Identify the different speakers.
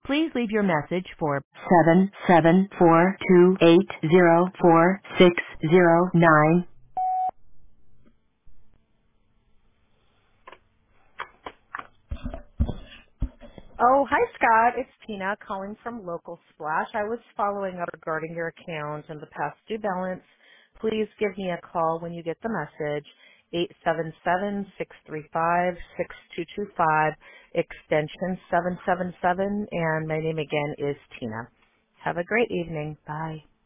Speaker 1: Please leave your message for 77428046009.
Speaker 2: Oh, hi Scott. It's Tina calling from Local Splash. I was following up regarding your account and the past due balance. Please give me a call when you get the message. 877-635-6225, extension 777, and my name again is Tina. Have a great evening. Bye.